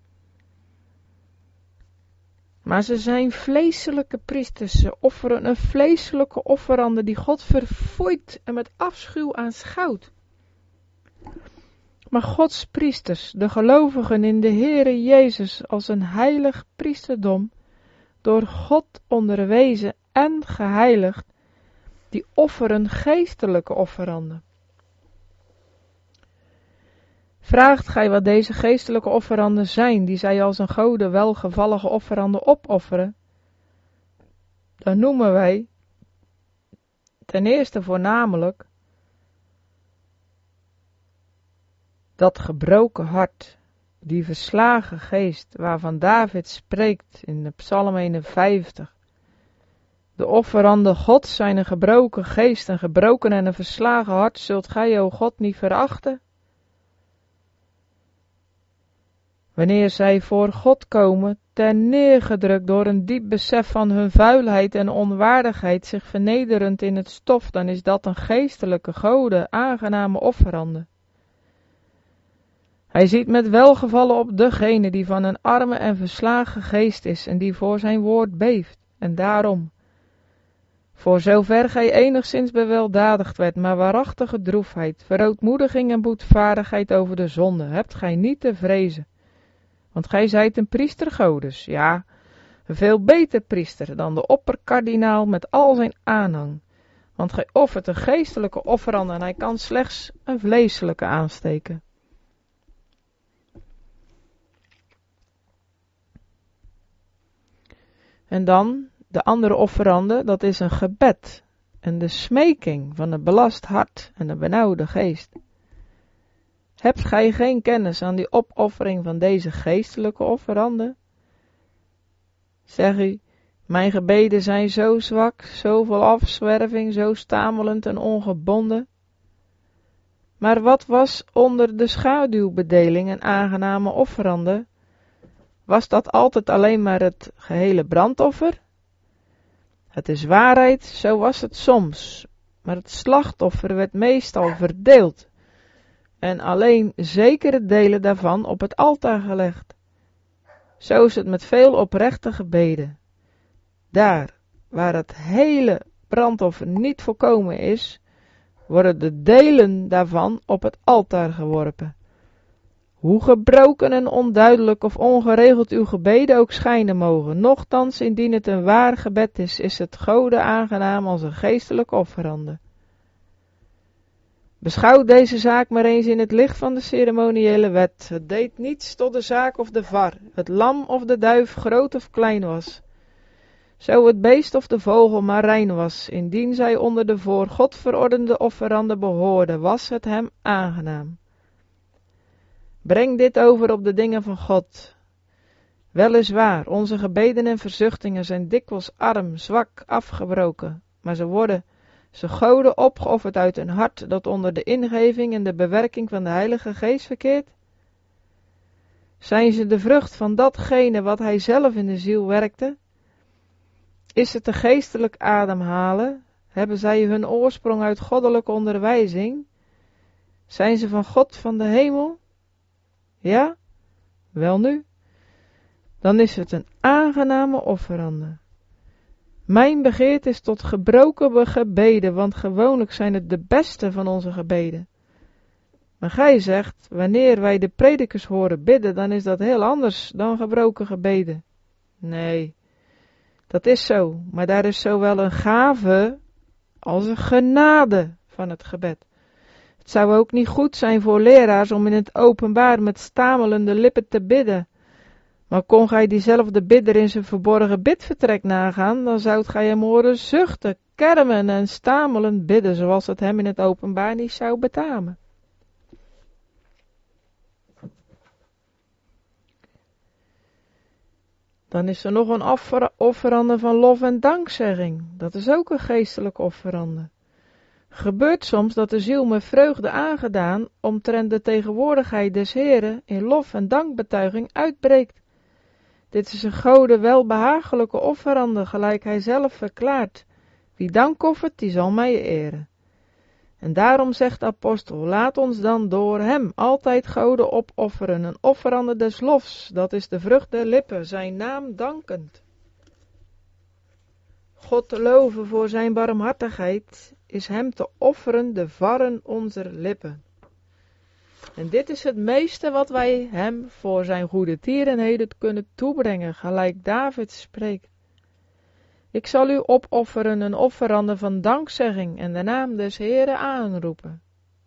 Maar ze zijn vleeselijke priesters, ze offeren een vleeselijke offerande die God verfoeit en met afschuw aanschouwt. Maar Gods priesters, de gelovigen in de Heere Jezus als een heilig priesterdom, door God onderwezen en geheiligd, die offeren geestelijke offeranden. Vraagt gij wat deze geestelijke offeranden zijn, die zij als een Gode welgevallige offeranden opofferen, dan noemen wij ten eerste voornamelijk dat gebroken hart, die verslagen geest, waarvan David spreekt in de Psalm eenenvijftig. De offeranden Gods zijn een gebroken geest, een gebroken en een verslagen hart, zult gij, o God, niet verachten? Wanneer zij voor God komen, ten neergedrukt door een diep besef van hun vuilheid en onwaardigheid, zich vernederend in het stof, dan is dat een geestelijke, Gode, aangename offerande. Hij ziet met welgevallen op degene die van een arme en verslagen geest is en die voor zijn woord beeft. En daarom, voor zover gij enigszins beweldadigd werd, maar waarachtige droefheid, verootmoediging en boetvaardigheid over de zonde, hebt gij niet te vrezen. Want gij zijt een priester Godes, ja, een veel beter priester dan de opperkardinaal met al zijn aanhang. Want gij offert een geestelijke offerande en hij kan slechts een vleeselijke aansteken. En dan de andere offerande, dat is een gebed en de smeking van een belast hart en een benauwde geest. Hebt gij geen kennis aan die opoffering van deze geestelijke offerande? Zeg u, mijn gebeden zijn zo zwak, zo vol afzwerving, zo stamelend en ongebonden. Maar wat was onder de schaduwbedeling een aangename offerande? Was dat altijd alleen maar het gehele brandoffer? Het is waarheid, zo was het soms, maar het slachtoffer werd meestal verdeeld en alleen zekere delen daarvan op het altaar gelegd. Zo is het met veel oprechte gebeden. Daar, waar het hele brandoffer niet volkomen is, worden de delen daarvan op het altaar geworpen. Hoe gebroken en onduidelijk of ongeregeld uw gebeden ook schijnen mogen, nochtans indien het een waar gebed is, is het Gode aangenaam als een geestelijke offerande. Beschouw deze zaak maar eens in het licht van de ceremoniële wet. Het deed niets tot de zaak of de var, het lam of de duif groot of klein was. Zo het beest of de vogel maar rein was, indien zij onder de voor God verordende offeranden behoorden, was het hem aangenaam. Breng dit over op de dingen van God. Weliswaar, onze gebeden en verzuchtingen zijn dikwijls arm, zwak, afgebroken, maar ze worden, ze goden opgeofferd uit een hart dat onder de ingeving en de bewerking van de Heilige Geest verkeert. Zijn ze de vrucht van datgene wat hij zelf in de ziel werkte? Is het de geestelijk ademhalen? Hebben zij hun oorsprong uit goddelijke onderwijzing? Zijn ze van God van de hemel? Ja? Welnu, dan is het een aangename offerande. Mijn begeerte is tot gebroken gebeden, want gewoonlijk zijn het de beste van onze gebeden. Maar gij zegt, wanneer wij de predikers horen bidden, dan is dat heel anders dan gebroken gebeden. Nee, dat is zo, maar daar is zowel een gave als een genade van het gebed. Het zou ook niet goed zijn voor leraars om in het openbaar met stamelende lippen te bidden. Maar kon gij diezelfde bidder in zijn verborgen bidvertrek nagaan, dan zoudt gij hem horen zuchten, kermen en stamelend bidden, zoals het hem in het openbaar niet zou betamen. Dan is er nog een offer, offerande van lof en dankzegging. Dat is ook een geestelijk offerande. Gebeurt soms dat de ziel met vreugde aangedaan, omtrent de tegenwoordigheid des Heren, in lof en dankbetuiging uitbreekt. Dit is een Gode welbehagelijke offerande, gelijk hij zelf verklaart. Wie dank offert, die zal mij eren. En daarom zegt de apostel, laat ons dan door hem altijd Gode opofferen, een offerande des lofs, dat is de vrucht der lippen, zijn naam dankend. God te loven voor zijn barmhartigheid, is hem te offeren de varren onze lippen. En dit is het meeste wat wij hem voor zijn goede tierenheden kunnen toebrengen, gelijk David spreekt. Ik zal u opofferen een offerande van dankzegging en de naam des Heeren aanroepen.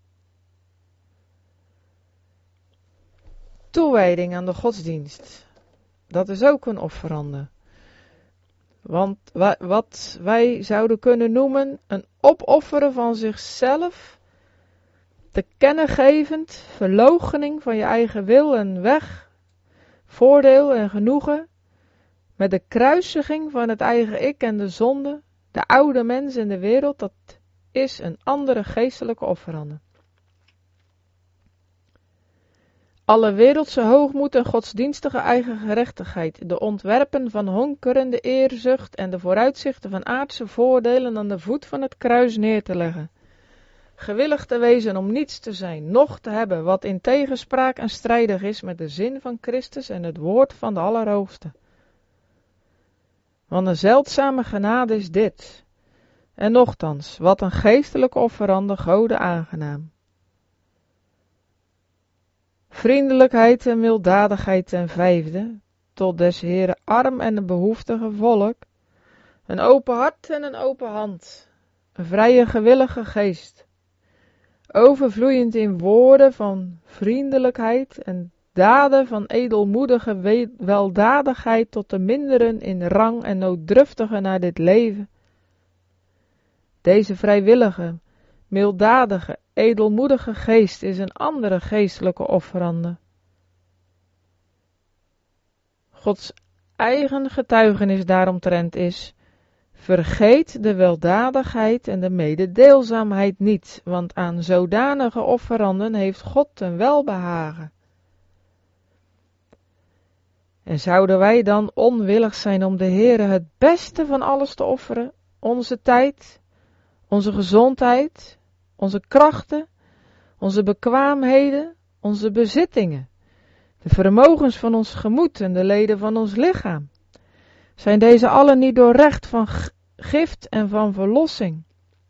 Toewijding aan de godsdienst. Dat is ook een offerande. Want wat wij zouden kunnen noemen een opofferen van zichzelf, te kennen gevend, verloochening van je eigen wil en weg, voordeel en genoegen, met de kruisiging van het eigen ik en de zonde, de oude mens en de wereld, dat is een andere geestelijke offerande. Alle wereldse hoogmoed en godsdienstige eigen gerechtigheid, de ontwerpen van honkerende eerzucht en de vooruitzichten van aardse voordelen aan de voet van het kruis neer te leggen. Gewillig te wezen om niets te zijn, noch te hebben wat in tegenspraak en strijdig is met de zin van Christus en het woord van de Allerhoogste. Want een zeldzame genade is dit. En nochtans, wat een geestelijke offerande Gode aangenaam. Vriendelijkheid en milddadigheid ten vijfde, tot des Heeren arm en een behoeftige volk, een open hart en een open hand, een vrije gewillige geest, overvloeiend in woorden van vriendelijkheid en daden van edelmoedige weldadigheid tot de minderen in rang en nooddruftigen naar dit leven. Deze vrijwillige, milddadige, edelmoedige geest is een andere geestelijke offerande. Gods eigen getuigenis daaromtrent is: vergeet de weldadigheid en de mededeelzaamheid niet, want aan zodanige offeranden heeft God een welbehagen. En zouden wij dan onwillig zijn om de Heere het beste van alles te offeren, onze tijd, onze gezondheid, onze krachten, onze bekwaamheden, onze bezittingen, de vermogens van ons gemoed en de leden van ons lichaam? Zijn deze allen niet door recht van gift en van verlossing?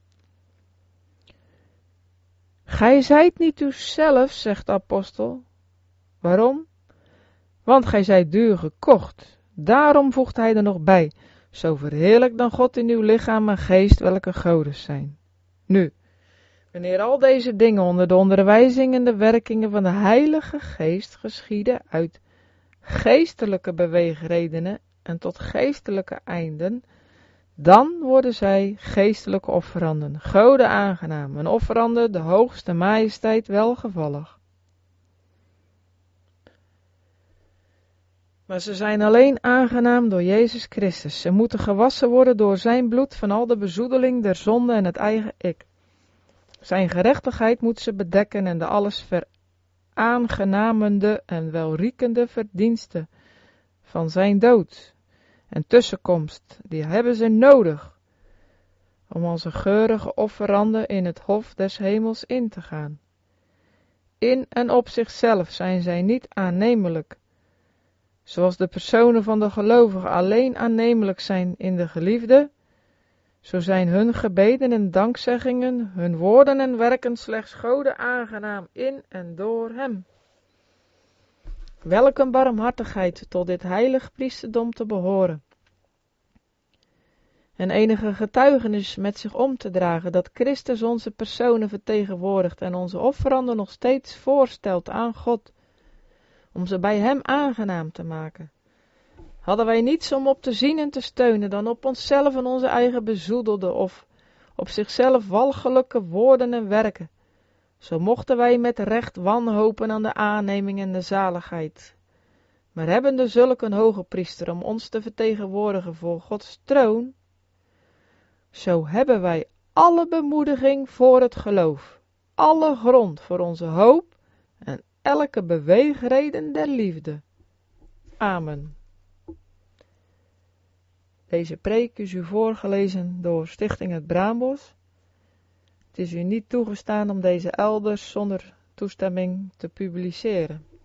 Gij zijt niet uzelf, zegt de apostel. Waarom? Want gij zijt duur gekocht. Daarom voegt hij er nog bij: zo verheerlijk dan God in uw lichaam en geest, welke godes zijn. Nu, Wanneer al deze dingen onder de onderwijzing en de werkingen van de Heilige Geest geschieden uit geestelijke beweegredenen en tot geestelijke einden, dan worden zij geestelijke offeranden, Gode aangenaam, en offeranden de hoogste majesteit welgevallig. Maar ze zijn alleen aangenaam door Jezus Christus. Ze moeten gewassen worden door zijn bloed van al de bezoedeling der zonde en het eigen ik. Zijn gerechtigheid moet ze bedekken en de alles veraangenamende en welriekende verdiensten van zijn dood en tussenkomst, die hebben ze nodig om als een geurige offerande in het hof des hemels in te gaan. In en op zichzelf zijn zij niet aannemelijk, zoals de personen van de gelovigen alleen aannemelijk zijn in de geliefde, zo zijn hun gebeden en dankzeggingen, hun woorden en werken slechts Gode aangenaam in en door hem. Welk een barmhartigheid tot dit heilig priesterdom te behoren. En enige getuigenis met zich om te dragen dat Christus onze personen vertegenwoordigt en onze offeranden nog steeds voorstelt aan God, om ze bij hem aangenaam te maken. Hadden wij niets om op te zien en te steunen dan op onszelf en onze eigen bezoedelde of op zichzelf walgelijke woorden en werken, zo mochten wij met recht wanhopen aan de aanneming en de zaligheid. Maar hebbende zulk een hoge priester om ons te vertegenwoordigen voor Gods troon, zo hebben wij alle bemoediging voor het geloof, alle grond voor onze hoop en elke beweegreden der liefde. Amen. Deze preek is u voorgelezen door Stichting Het Braambos. Het is u niet toegestaan om deze elders zonder toestemming te publiceren.